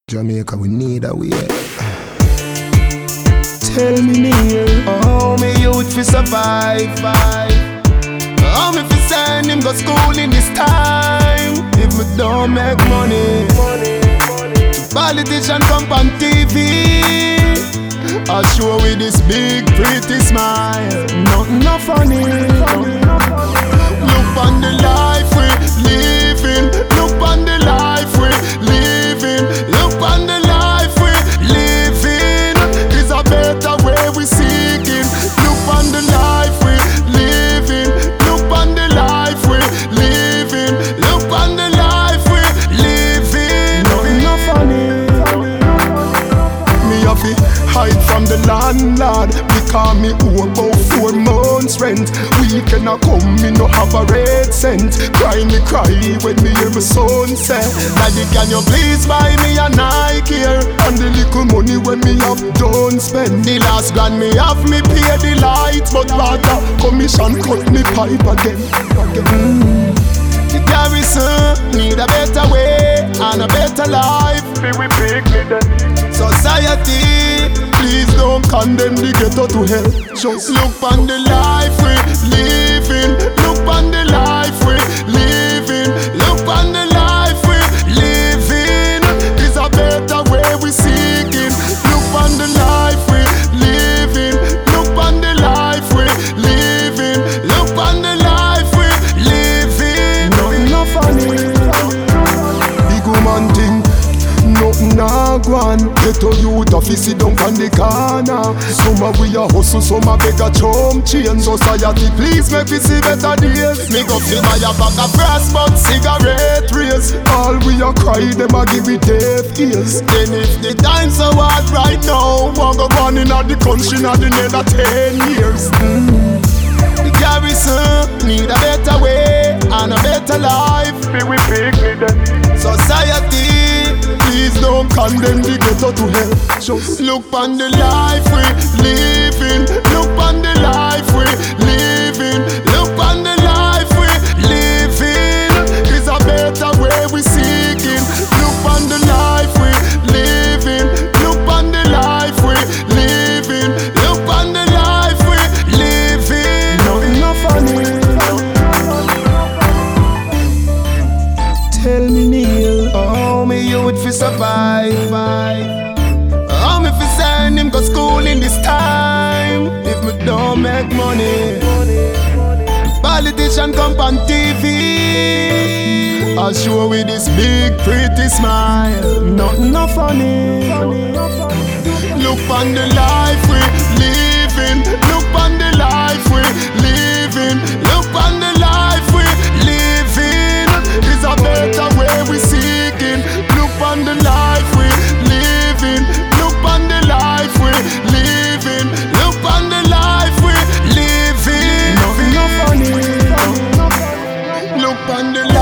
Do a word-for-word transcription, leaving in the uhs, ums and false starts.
Jamaica, we need a way. Tell me near how me youth fi survive. How me fi send him go school in this time if me don't make money. Politician come on T V, I show with this big pretty smile. Nothing no funny. Look on the life we living. Look on the life we living. Look on the life we living. Is a better way we seeking. Look on the life we living. Look on the life we living. Look on the life we living. Nothing no funny. Me have to hide from the landlord because me owe about four months rent. Weekend a come, me no have a red cent. Cry me cry when me hear my son say, Daddy, can you please buy me a Nike here? And the little money when me have done spend. The last grand me have me pay the lights, but rather commission cut me pipe again, again. Mm. The garrison need a better way and a better life. We pick me then. Society, please don't condemn the ghetto to hell. Just look on the life we living. Look on the life we living. Look on the life we living. Is a better way we seeking. Look on the life we living. Look on the life we living. Look on the life we living. Nothing no funny. Big woman thing. Nothing a go on. Ghetto youth a fi sit down on the corner. Some a we a hustle, some a beg a chum change. Society please make we see better days. Me go fi buy a bag of brass but cigarette race. All we a cry, them a give it deaf ears. Then if the time so hard right now, want go on in a the country na the next ten years. Mm. The garrison need a better way and a better life. We pick me then. Society, please don't condemn the ghetto to hell. Just look on the life we living. Look on the life we living. Look on the life we living. Is a better way we seeking. Look on the life we living. Look on the life we living. Look on the life we living. Nothing no funny. Tell me Neil, how me youth fi survive? How me fi send him go school in this time if me don't make money? Politician come on T V, I show with this big pretty smile. Nothing no funny. Look on the life we living. Look on the life we living. Look on the life we living. Is a better way we seeking. Look on the life we living. Look on the life we living. Look on the life we living. Nothing no funny. Look on the